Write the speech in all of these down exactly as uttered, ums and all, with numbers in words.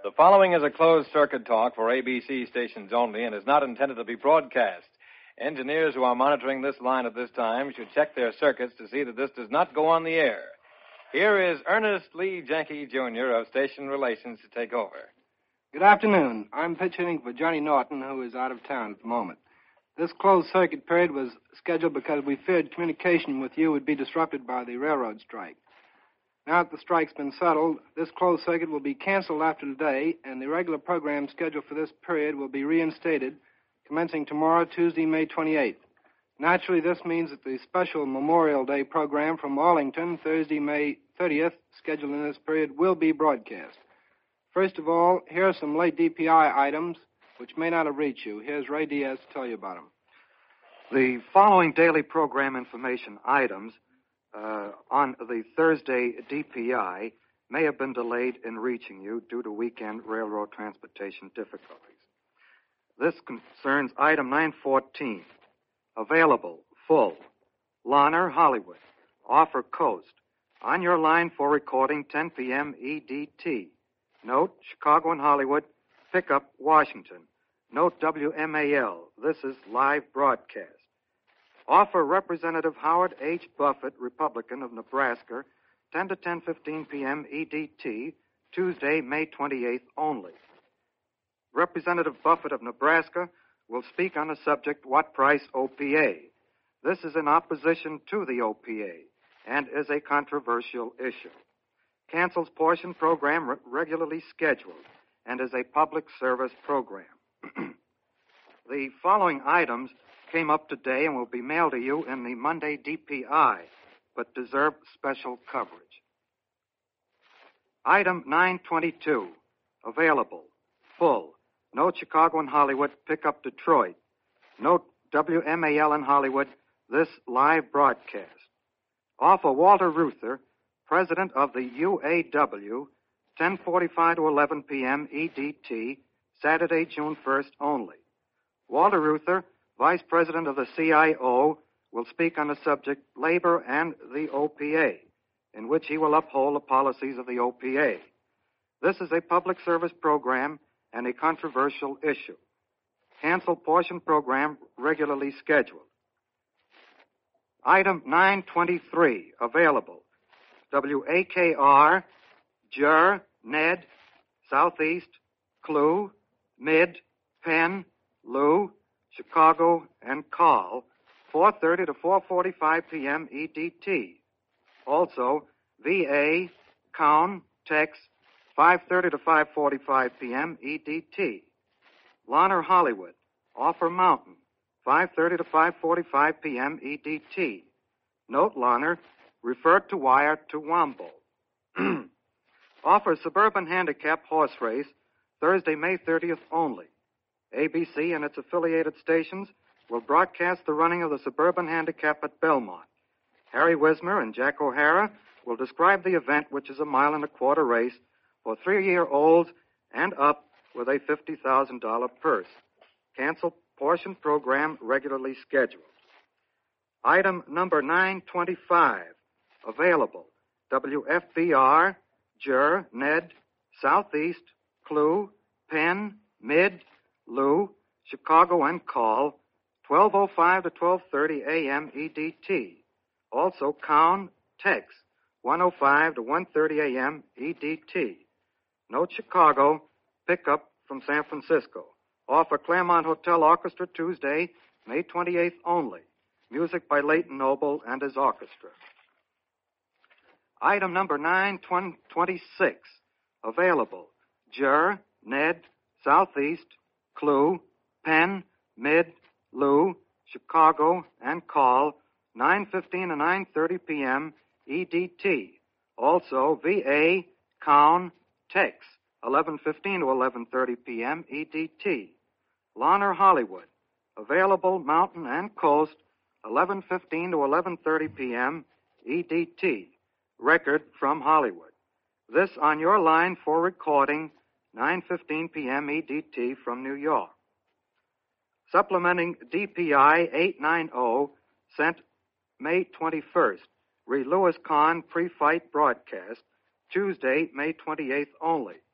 The following is a closed-circuit talk for A B C stations only and is not intended to be broadcast. Engineers who are monitoring this line at this time should check their circuits to see that this does not go on the air. Here is Ernest Lee Jenke, Junior of Station Relations to take over. Good afternoon. I'm pitch hitting for Johnny Norton, who is out of town at the moment. This closed-circuit period was scheduled because we feared communication with you would be disrupted by the railroad strike. Now that the strike's been settled, this closed circuit will be canceled after today, and the regular program scheduled for this period will be reinstated, commencing tomorrow, Tuesday, May twenty-eighth. Naturally, this means that the special Memorial Day program from Arlington, Thursday, May thirtieth, scheduled in this period, will be broadcast. First of all, here are some late D P I items which may not have reached you. Here's Ray Diaz to tell you about them. The following daily program information items Uh, on the Thursday D P I may have been delayed in reaching you due to weekend railroad transportation difficulties. This concerns item nine fourteen, available, full, Lahner, Hollywood, offer Coast, on your line for recording ten p.m. E D T. Note, Chicago and Hollywood, pickup, Washington. Note, W M A L, this is live broadcast. Offer Representative Howard H. Buffett, Republican of Nebraska, ten to ten fifteen p.m. E D T, Tuesday, May twenty-eighth only. Representative Buffett of Nebraska will speak on the subject, what price O P A? This is in opposition to the O P A and is a controversial issue. Cancels portion program re- regularly scheduled and is a public service program. The following items came up today and will be mailed to you in the Monday D P I, but deserve special coverage. Item nine twenty-two, available, full. Note Chicago and Hollywood, pick up Detroit. Note W M A L in Hollywood, this live broadcast. Offer Walter Reuther, president of the U A W, ten forty-five to eleven p.m. E D T, Saturday, June first only. Walter Reuther, Vice President of the C I O, will speak on the subject labor and the O P A, in which he will uphold the policies of the O P A. This is a public service program and a controversial issue. Cancel portion program regularly scheduled. Item nine twenty-three, available. W A K R, J E R, Ned, Southeast, Clue, Mid, Penn, Lou, Chicago, and Call, four thirty to four forty-five p.m. E D T. Also, V A, Cown, Tex, five thirty to five forty-five p.m. E D T. Lahner, Hollywood, Offer Mountain, five thirty to five forty-five p.m. E D T. Note, Lahner, refer to wire to Wambo. Offer Suburban Handicap Horse Race, Thursday, May thirtieth only. A B C and its affiliated stations will broadcast the running of the Suburban Handicap at Belmont. Harry Wismer and Jack O'Hara will describe the event, which is a mile and a quarter race for three-year-olds and up with a fifty thousand dollars purse. Cancel portion program regularly scheduled. Item number nine twenty-five, available. W F B R, J E R, Ned, Southeast, Clue, Penn, Mid, Lou, Chicago, and Call, twelve oh five to twelve thirty a.m. E D T. Also, Cown, Tex, one oh five to one thirty a.m. E D T. Note Chicago, pick up from San Francisco. Offer Claremont Hotel Orchestra Tuesday, May twenty-eighth only. Music by Leighton Noble and his orchestra. Item number nine twenty-six, available. J E R, Ned, Southeast, Clue, Penn, Mid, Lou, Chicago, and Call, nine fifteen to nine thirty p.m. E D T. Also, V A, Cown, Tex, eleven fifteen to eleven thirty p.m. E D T. Lahner, Hollywood, available Mountain and Coast, eleven fifteen to eleven thirty p.m. E D T. Record from Hollywood. This on your line for recording, nine fifteen p.m. E D T from New York. Supplementing D P I eight ninety, sent May twenty-first. Read Louis Kahn pre-fight broadcast, Tuesday, May twenty-eighth only.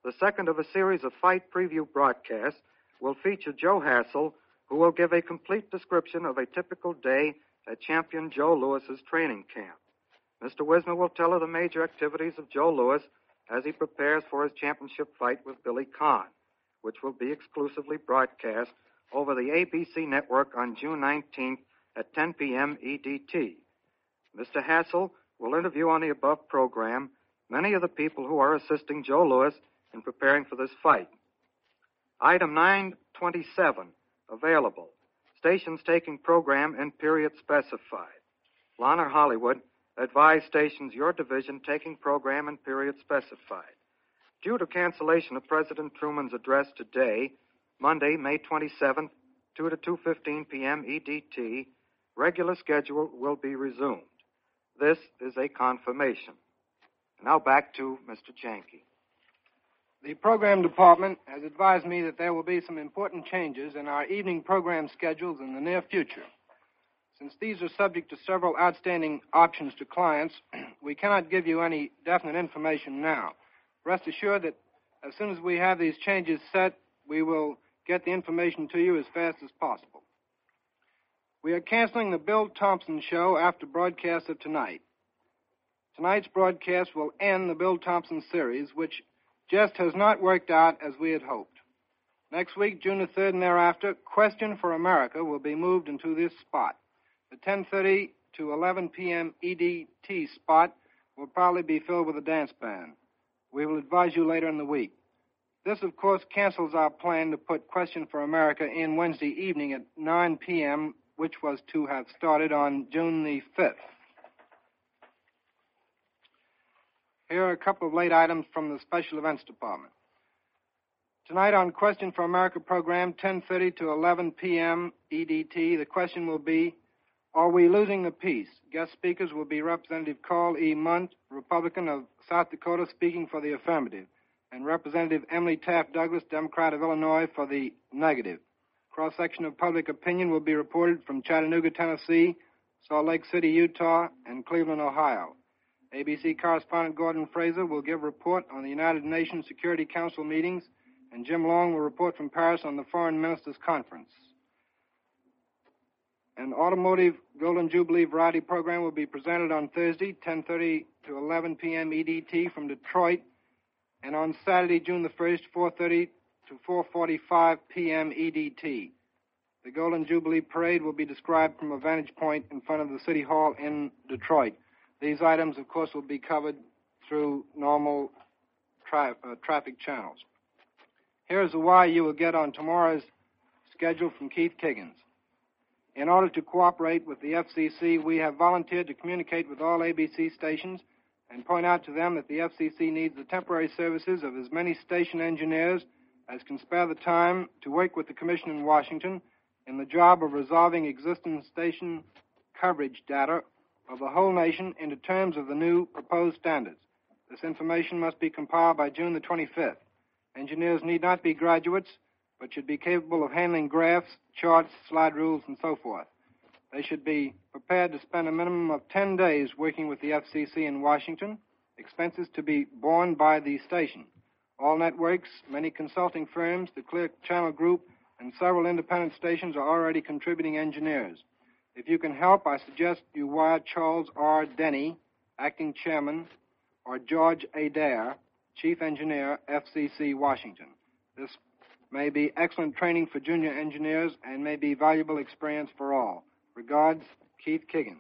The second of a series of fight preview broadcasts will feature Joe Hassel, who will give a complete description of a typical day at champion Joe Lewis's training camp. Mister Wisner will tell of the major activities of Joe Lewis as he prepares for his championship fight with Billy Conn, which will be exclusively broadcast over the A B C network on June nineteenth at ten p.m. E D T. Mister Hassel will interview on the above program many of the people who are assisting Joe Lewis in preparing for this fight. Item nine twenty-seven, available. Stations taking program in period specified. Lana Hollywood, advise stations your division taking program in period specified. Due to cancellation of President Truman's address today, Monday, May twenty-seventh, two to two fifteen p.m. E D T, regular schedule will be resumed. This is a confirmation. Now back to Mister Janke. The program department has advised me that there will be some important changes in our evening program schedules in the near future. Since these are subject to several outstanding options to clients, we cannot give you any definite information now. Rest assured that as soon as we have these changes set, we will get the information to you as fast as possible. We are canceling the Bill Thompson show after broadcast of tonight. Tonight's broadcast will end the Bill Thompson series, which just has not worked out as we had hoped. Next week, June the third and thereafter, Question for America will be moved into this spot. The ten thirty to eleven p.m. E D T spot will probably be filled with a dance band. We will advise you later in the week. This, of course, cancels our plan to put Question for America in Wednesday evening at nine p.m., which was to have started on June the fifth. Here are a couple of late items from the Special Events Department. Tonight on Question for America program, ten thirty to eleven p.m. E D T, the question will be, are we losing the peace? Guest speakers will be Representative Carl E. Munt, Republican of South Dakota, speaking for the affirmative, and Representative Emily Taft Douglas, Democrat of Illinois, for the negative. Cross-section of public opinion will be reported from Chattanooga, Tennessee, Salt Lake City, Utah, and Cleveland, Ohio. A B C correspondent Gordon Fraser will give a report on the United Nations Security Council meetings, and Jim Long will report from Paris on the Foreign Ministers' Conference. An automotive Golden Jubilee variety program will be presented on Thursday, ten thirty to eleven p.m. E D T from Detroit, and on Saturday, June the first, four thirty to four forty-five p.m. E D T. The Golden Jubilee Parade will be described from a vantage point in front of the City Hall in Detroit. These items, of course, will be covered through normal tra- uh, traffic channels. Here's a wire you will get on tomorrow's schedule from Keith Kiggins. In order to cooperate with the F C C, we have volunteered to communicate with all A B C stations and point out to them that the F C C needs the temporary services of as many station engineers as can spare the time to work with the Commission in Washington in the job of resolving existing station coverage data of the whole nation into terms of the new proposed standards. This information must be compiled by June the twenty-fifth. Engineers need not be graduates, but should be capable of handling graphs, charts, slide rules, and so forth. They should be prepared to spend a minimum of ten days working with the F C C in Washington, expenses to be borne by the station. All networks, many consulting firms, the Clear Channel Group, and several independent stations are already contributing engineers. If you can help, I suggest you wire Charles R. Denny, acting chairman, or George Adair, chief engineer, F C C, Washington. This may be excellent training for junior engineers and may be valuable experience for all. Regards, Keith Kiggins.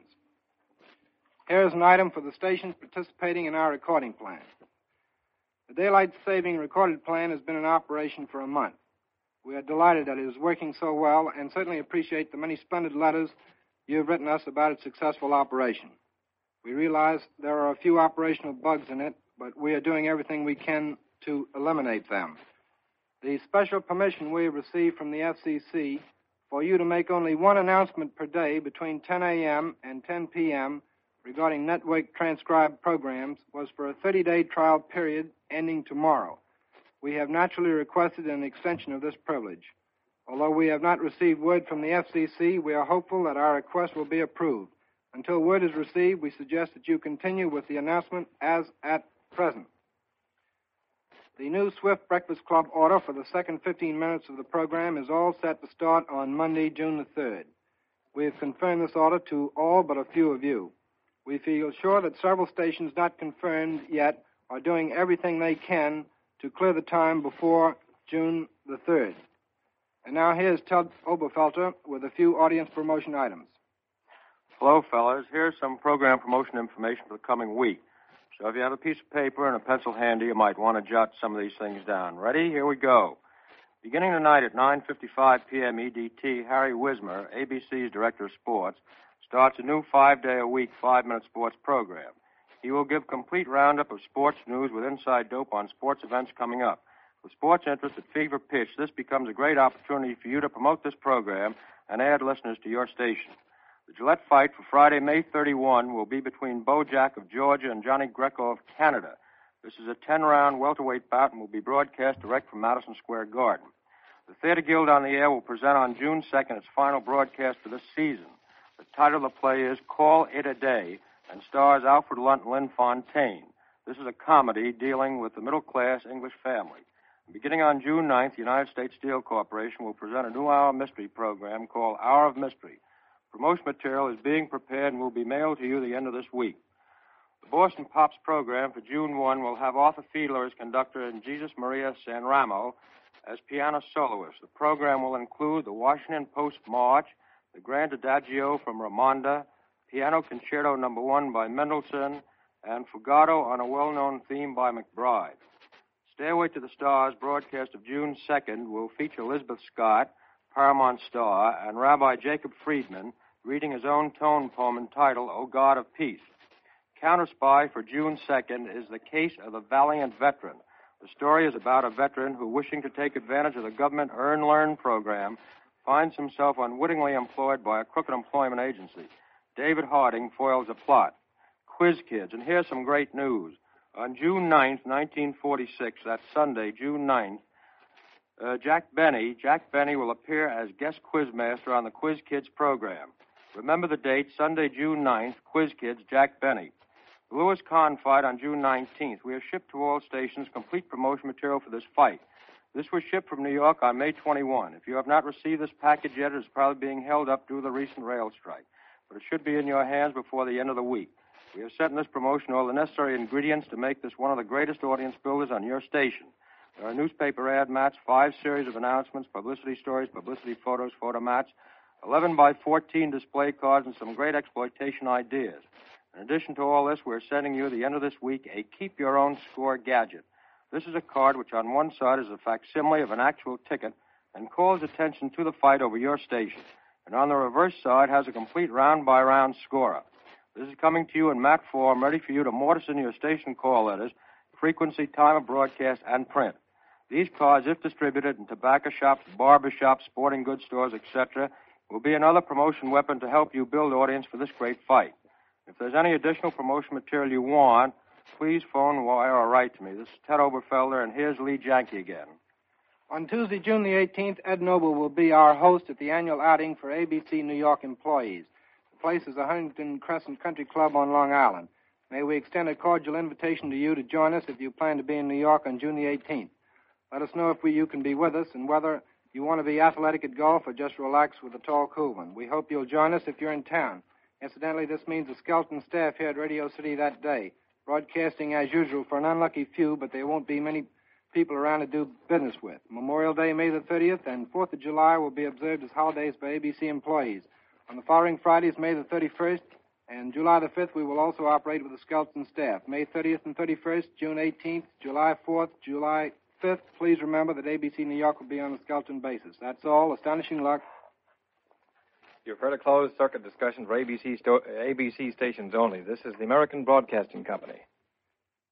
Here's an item for the stations participating in our recording plan. The Daylight Saving Recorded Plan has been in operation for a month. We are delighted that it is working so well and certainly appreciate the many splendid letters you have written us about its successful operation. We realize there are a few operational bugs in it, but we are doing everything we can to eliminate them. The special permission we have received from the F C C for you to make only one announcement per day between ten a.m. and ten p.m. regarding network transcribed programs was for a thirty-day trial period ending tomorrow. We have naturally requested an extension of this privilege. Although we have not received word from the F C C, we are hopeful that our request will be approved. Until word is received, we suggest that you continue with the announcement as at present. The new Swift Breakfast Club order for the second fifteen minutes of the program is all set to start on Monday, June the third. We have confirmed this order to all but a few of you. We feel sure that several stations not confirmed yet are doing everything they can to clear the time before June the third. And now here's Ted Oberfelter with a few audience promotion items. Hello, fellas. Here's some program promotion information for the coming week. So if you have a piece of paper and a pencil handy, you might want to jot some of these things down. Ready? Here we go. Beginning tonight at nine fifty-five p.m. E D T, Harry Wismer, A B C's Director of Sports, starts a new five-day-a-week, five-minute sports program. He will give complete roundup of sports news with inside dope on sports events coming up. With sports interest at fever pitch, this becomes a great opportunity for you to promote this program and add listeners to your station. The Gillette fight for Friday, May thirty-first, will be between Bo Jack of Georgia and Johnny Greco of Canada. This is a ten-round welterweight bout and will be broadcast direct from Madison Square Garden. The Theater Guild on the Air will present on June second its final broadcast for this season. The title of the play is Call It a Day and stars Alfred Lunt and Lynn Fontaine. This is a comedy dealing with the middle-class English family. Beginning on June ninth, the United States Steel Corporation will present a new hour mystery program called Hour of Mystery. Promotion material is being prepared and will be mailed to you the end of this week. The Boston Pops program for June first will have Arthur Fiedler as conductor and Jesus Maria Sanramo as piano soloist. The program will include the Washington Post March, the Grand Adagio from Ramonda, Piano Concerto Number One by Mendelssohn, and Fugato on a well-known theme by McBride. Stairway to the Stars broadcast of June second will feature Elizabeth Scott, Paramount star, and Rabbi Jacob Friedman reading his own tone poem entitled, O God of Peace. Counterspy for June second is The Case of the Valiant Veteran. The story is about a veteran who, wishing to take advantage of the government Earn-Learn program, finds himself unwittingly employed by a crooked employment agency. David Harding foils the plot. Quiz Kids, and here's some great news. On June ninth, nineteen forty-six, that's Sunday, June ninth, uh, Jack Benny, Jack Benny will appear as guest quizmaster on the Quiz Kids program. Remember the date, Sunday, June ninth, Quiz Kids, Jack Benny. The Lewis Kahn fight on June nineteenth. We have shipped to all stations complete promotion material for this fight. This was shipped from New York on May twenty-first. If you have not received this package yet, it is probably being held up due to the recent rail strike. But it should be in your hands before the end of the week. We have sent in this promotion all the necessary ingredients to make this one of the greatest audience builders on your station. There are newspaper ad mats, five series of announcements, publicity stories, publicity photos, photo mats, eleven by fourteen display cards, and some great exploitation ideas. In addition to all this, we're sending you, at the end of this week, a Keep Your Own Score gadget. This is a card which on one side is a facsimile of an actual ticket and calls attention to the fight over your station. And on the reverse side has a complete round-by-round scorer. This is coming to you in mat form, ready for you to mortise in your station call letters, frequency, time of broadcast, and print. These cards, if distributed in tobacco shops, barber shops, sporting goods stores, et cetera, will be another promotion weapon to help you build audience for this great fight. If there's any additional promotion material you want, please phone, wire, or write to me. This is Ted Oberfelder, and here's Lee Janke again. On Tuesday, June the eighteenth, Ed Noble will be our host at the annual outing for A B C New York employees. The place is the Huntington Crescent Country Club on Long Island. May we extend a cordial invitation to you to join us if you plan to be in New York on June the eighteenth. Let us know if we, you can be with us and whether you want to be athletic at golf or just relax with a tall, cool one. We hope you'll join us if you're in town. Incidentally, this means the skeleton staff here at Radio City that day, broadcasting as usual for an unlucky few, but there won't be many people around to do business with. Memorial Day, May the thirtieth, and fourth of July will be observed as holidays by A B C employees. On the following Fridays, May the thirty-first, and July the fifth, we will also operate with the skeleton staff. May thirtieth and thirty-first, June eighteenth, July fourth, July fifth. Please remember that A B C New York will be on a skeleton basis. That's all. Astonishing luck. You've heard a closed-circuit discussion for A B C, sto- A B C stations only. This is the American Broadcasting Company.